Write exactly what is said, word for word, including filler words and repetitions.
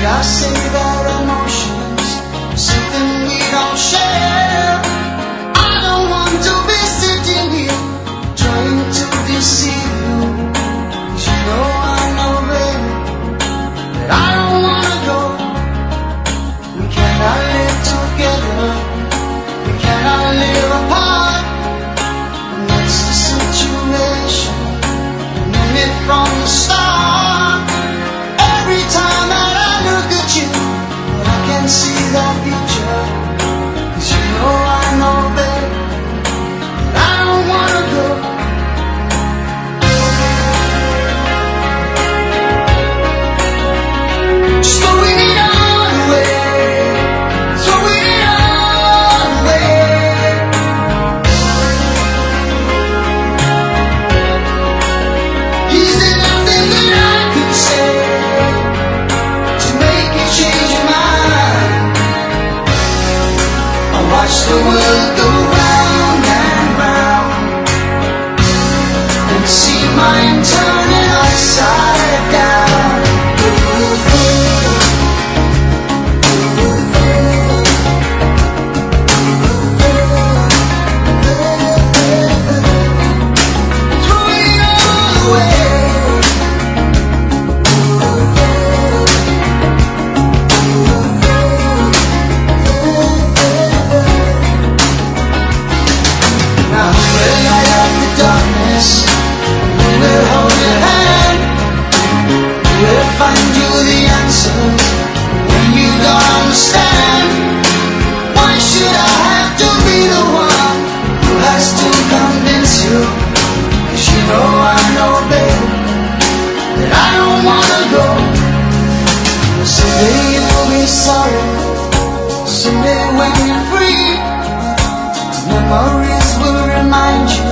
I say that emotions are something we don't share? I don't want to be sitting here trying to deceive you, 'cause you know I know, baby, that I don't wanna go. We cannot live together, we cannot live apart, and that's the situation. I knew it from the start. Every time that I look at you, I can see that future, 'cause you know I know, babe, that I don't wanna go. Just throwing it all away, throwing it all away. Is there nothing that I could say to make you change your mind? I watch the world go round and round and see mine turning upside down. Throwing it all away. Now who will light up the darkness? Who will hold your hand? Who will find you the answer when you don't understand? Why should I have to be the one who has to convince you? 'Cause you know I know, babe, that I don't wanna go. Someday you'll be sorry, someday when you're free, memories will remind you